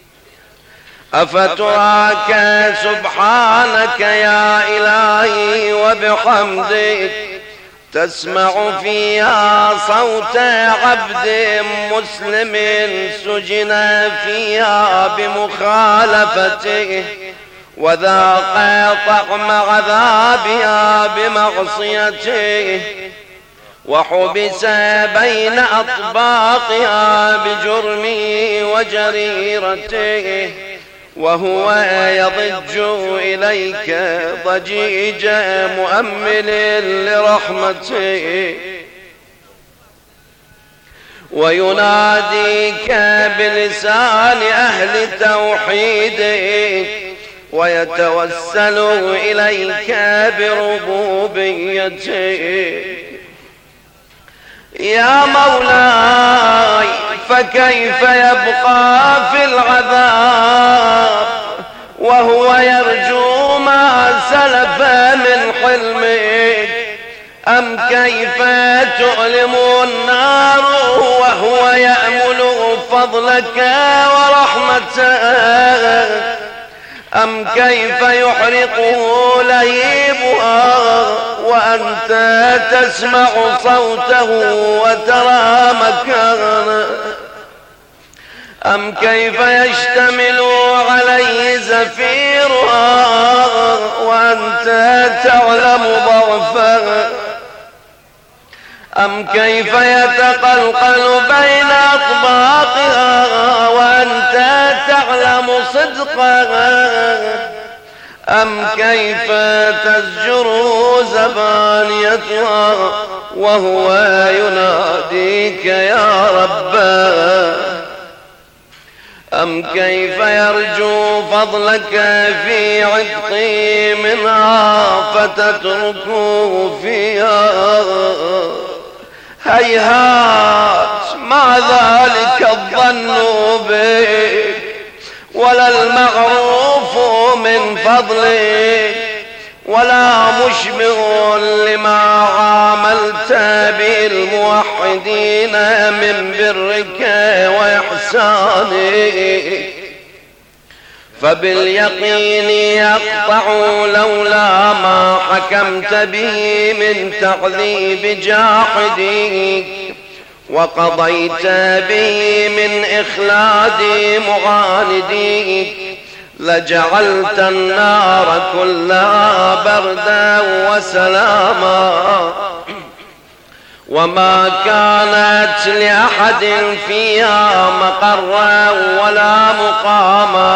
أفتراك سبحانك يا إلهي وبحمدك تسمع فيها صوت عبد مسلم سجن فيها بمخالفته وذاق طعم عذابها بمعصيته وحبس بين أطباقها بجرمه وجريرته وهو يضج إليك ضجيج مؤمل لرحمته ويناديك بلسان أهل توحيدك ويتوسل إليك بربوبيته يا مولاي فكيف يبقى في العذاب وهو يرجو ما سلف من حلمك أم كيف تؤلم النار وهو يأمل فضلك ورحمتك أم كيف يحرقه لهيبها وأنت تسمع صوته وترى مكانه أم كيف يشتمل عليه زفيرها وأنت تعلم ضعفه أم كيف يتقلقل بين أطباقها وأنت تعلم صدقها أم كيف تزجر زبانيتها وهو يناديك يا رباه أم كيف يرجو فضلك في عتقي منها فتتركه فيها هيهات ما ذلك الظن بك ولا المعروف من فضلك ولا مشبه لما عاملت به الموحدين من برك وإحسانك فباليقين يقطع لولا ما حكمت به من تعذيب جاحدك وقضيت به من إخلاد معاندك لجعلت النار كلها بردا وسلاما وما كانت لأحد فيها مقرا ولا مقاما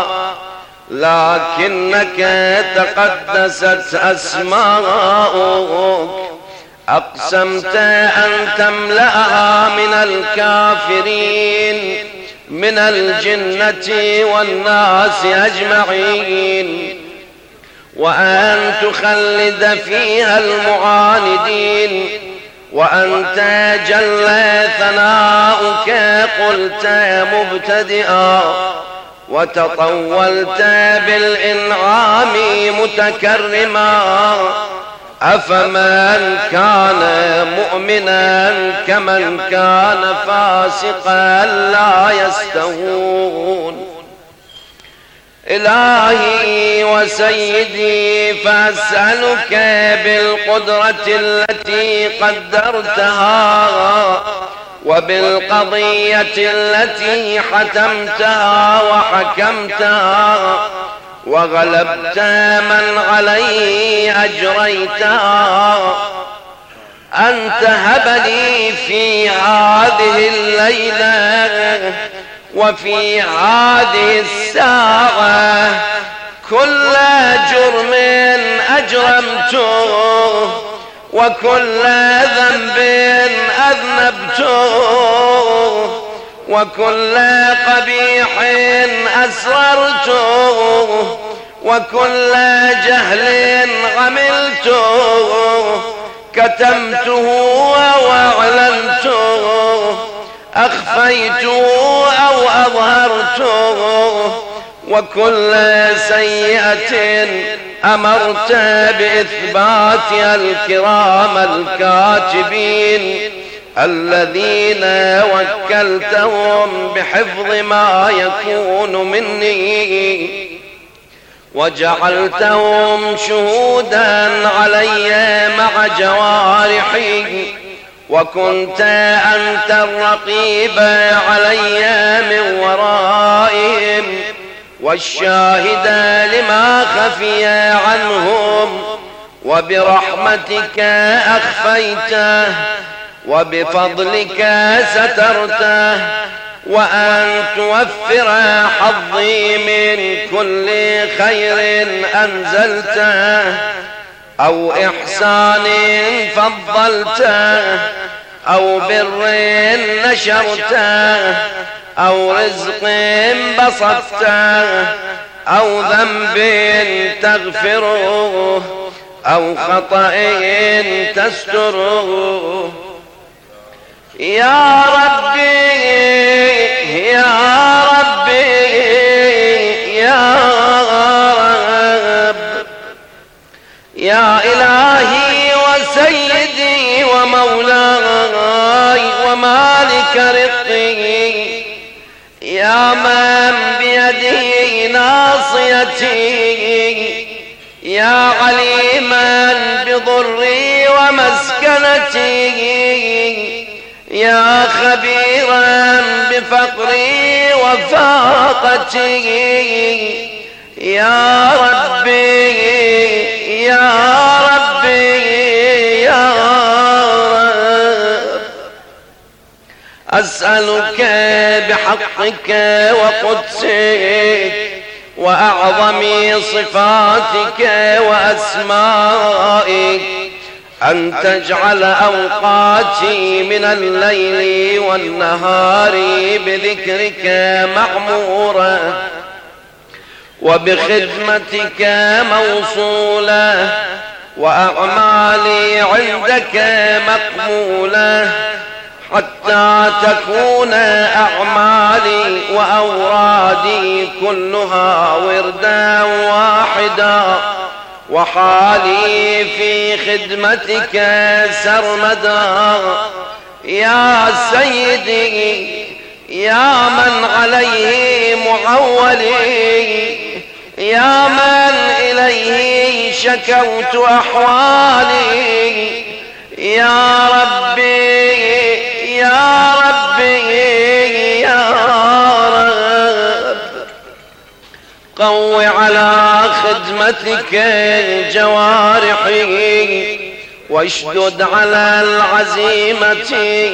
لكنك تقدست أسماؤك أقسمت أن تملأها من الكافرين من الجنة والناس أجمعين وأن تخلد فيها المعاندين وأنت جل ثناؤك قلت مبتدئا وتطولت بالإنعام متكرما أفمن كان مؤمنا كمن كان فاسقا لا يستوون إلهي وسيدي فأسألك بالقدرة التي قدرتها وبالقضية التي حتمتها وحكمتها وغلبت من عليه أجريتها أن تهب لي في هذه الليلة وفي هذه الساعة كل جرم أجرمته وكل ذنب أذنبته وكل قبيح أسررته وكل جهل عملته كتمته وأعلنته أخفيته أو أظهرته وكل سيئة أمرت بإثباتها الكرام الكاتبين الذين وكلتهم بحفظ ما يكون مني وجعلتهم شهودا علي مع جوارحي وكنت أنت الرقيب علي من ورائهم والشاهد لما خفي عنهم وبرحمتك أخفيته وبفضلك سترته وأن توفر حظي من كل خير أنزلته أو إحسان فضلته أو بر نشرته أو رزق بسطته أو ذنب تغفره أو خطأ تستره يا ربي يا ربي يا رب يا إلهي وسيدي ومولاي ومالك رقي يا من بيده ناصيتي يا عليما بضري ومسكنتي يا خبيرا بفقري وفاقتي يا ربي يا ربي يا رب أسألك بحقك وقدسك وأعظم صفاتك وأسمائك أن تجعل أوقاتي من الليل والنهار بذكرك معمورة وبخدمتك موصولة وأعمالي عندك مقبولة حتى تكون أعمالي وأورادي كلها وردا واحدا، وحالي في خدمتك سرمدا. يا سيدي يا من عليه معولي، يا من إليه شكوت أحوالي، يا ربي يا ربي يا رب، قو على خدمتك جوارحي، واشدد على العزيمة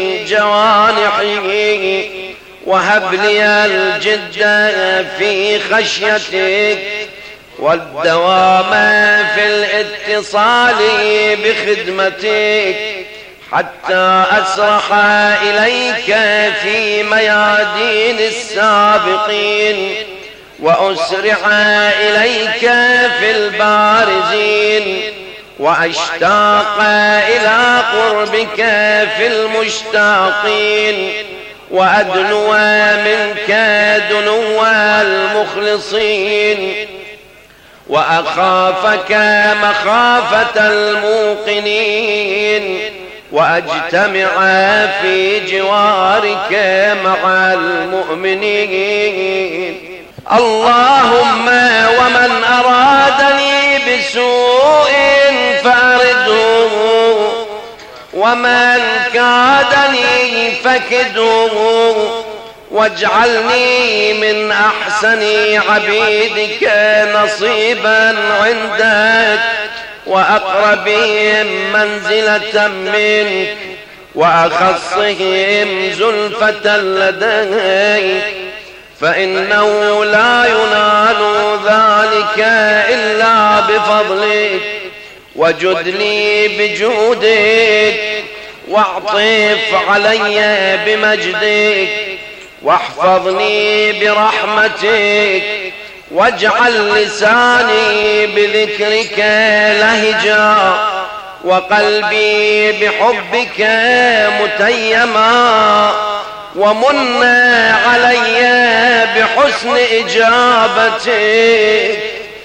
جوانحي، وهب لي الجد في خشيتك والدوام في الاتصال بخدمتك، حتى أسرح إليك في ميادين السابقين، وأسرع إليك في البارزين، وأشتاق إلى قربك في المشتاقين، وأدنو منك دنو المخلصين، وأخافك مخافة الموقنين، وأجتمع في جوارك مع المؤمنين. اللهم ومن أرادني بسوء فأرده، ومن كادني فكده، واجعلني من أحسن عبيدك نصيبا عندك، وأقربهم منزلة منك، وأخصهم زلفة لديك، فإنه لا ينال ذلك إلا بفضلك. وجد لي بجودك، واعطف علي بمجدك، واحفظني برحمتك، واجعل لساني بذكرك لهجا، وقلبي بحبك متيما، ومن علي بحسن إجابتك،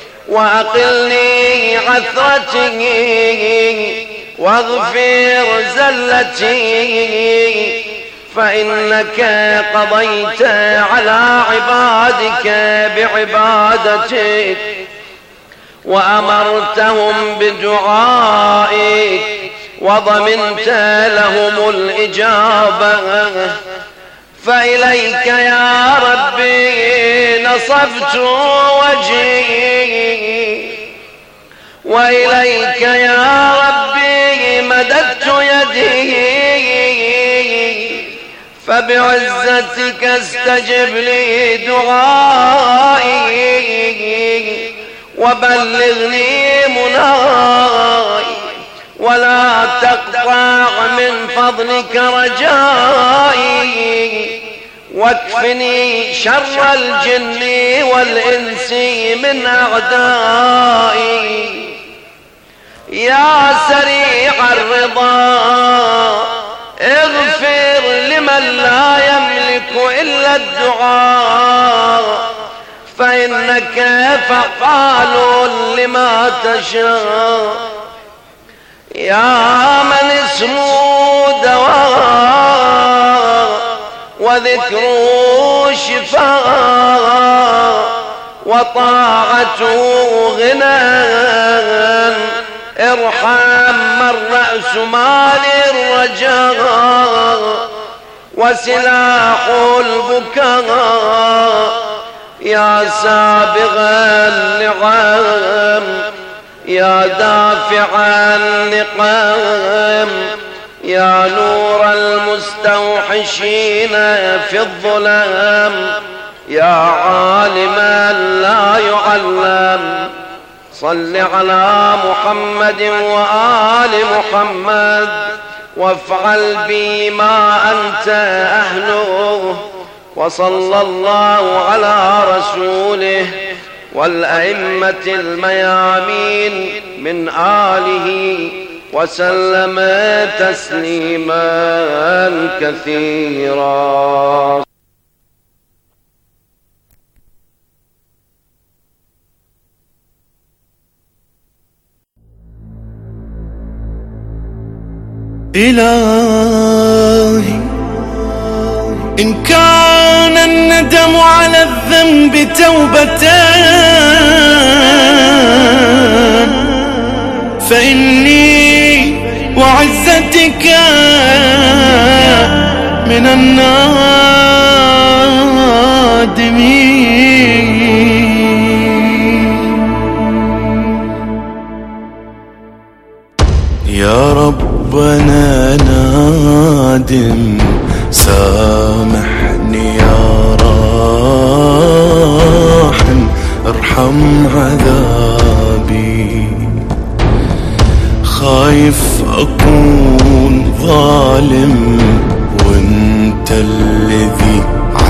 وأقلني عثرتي، واغفر زلتي، فإنك قضيت على عبادك بعبادتك، وأمرتهم بدعائك، وضمنت لهم الإجابة. فإليك يا ربي نصبت وجهي، وإليك يا ربي مددت يدي، فبعزتك استجب لي دعائي، وبلغني مناي، ولا تقطع من فضلك رجائي، واكفني شر الجن والإنس من أعدائي. يا سريع الرضا اغفر لمن لا يملك إلا الدعاء، فإنك فعال لما تشاء. يا من اسمه دواء، وذكره شفاء، وطاعته غنى، ارحم من رأس مال الرجاء، وسلاح البكاء. يا سابغ النعم، يا دافع النقام، يا نور المستوحشين في الظلام، يا عالما لا يعلم، صل على محمد وآل محمد، وافعل بي ما أنت أهله. وصلى الله على رسوله والأئمة الميامين من آله وسلم تسليما كثيرا. إلهي إن كان الندم على الذنب توبتان فإني وعزتك من النادمين. يا ربنا نادم سامحني يا راحم ارحم عذابي، خايف أكون ظالم وانت الذي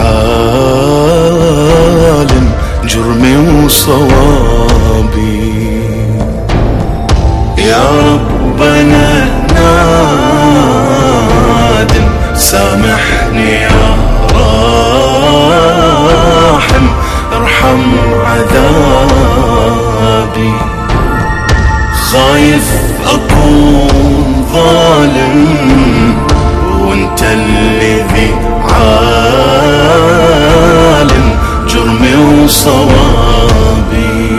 عالم جرمي وصوابي. يا ربنا نادم سامحني يا راحم ارحم عذابي، خايف أكون ظالم وانت الذي عالم جرمي وصوابي.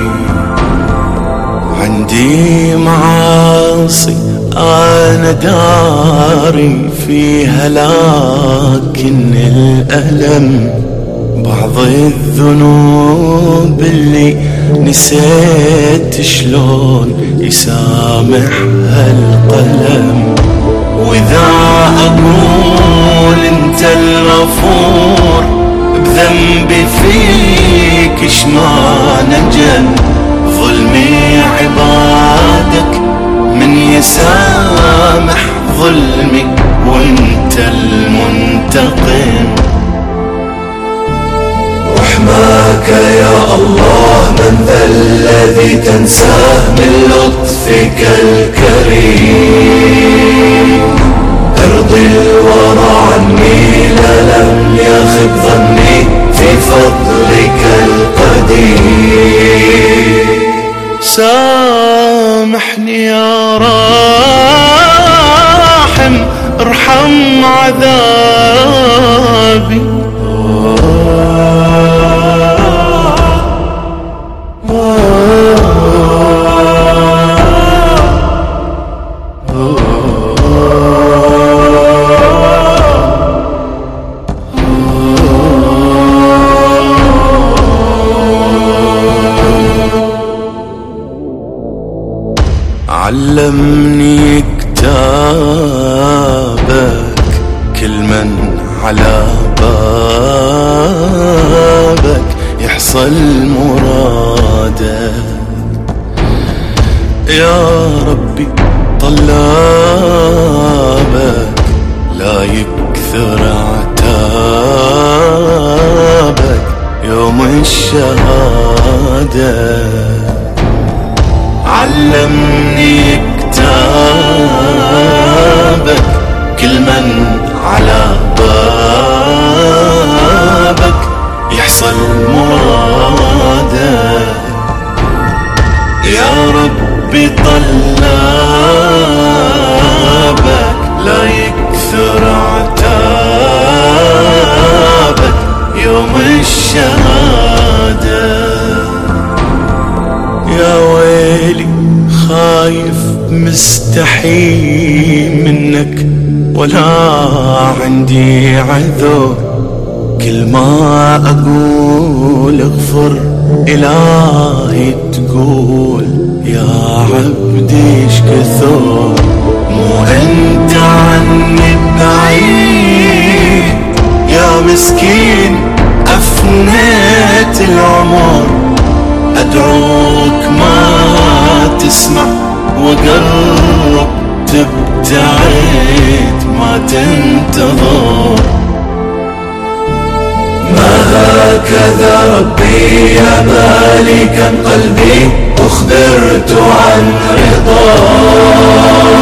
عندي معاصي أنا داري فيها لكن الألم بعض الذنوب اللي نسيت شلون يسامحها القلم. وإذا أقول أنت الغفور بذنبي فيك شما نجن، ظلمي عبادك من يسامح ظلمي وانت المنتقم. رحماك يا الله من ذا الذي تنساه من لطفك الكريم. ارضي الورى عني لا لم يخب ظني في فضلك القدير. سامحني يا راحم ارحم عذابي. علمني كتابك كل من على بابك يحصل مرادك. يا ربي طلابك لا يكثر عتابك يوم الشهادة. علمني كتابك كل من على بابك يحصل مرادك. يا ربي طلابك لا يكثر عتابك يوم الشهادة. يا ويلي خايف مستحي منك ولا عندي عذر، كل ما أقول اغفر إلهي تقول يا عبدي ايش كثر. مو انت عني بعيد يا مسكين أفنيت العمر، أدعوك ما تسمع وقرب تبتعد ما تنتظر. ما هكذا ربي يا مالكا قلبي أخبرت عن رضاه.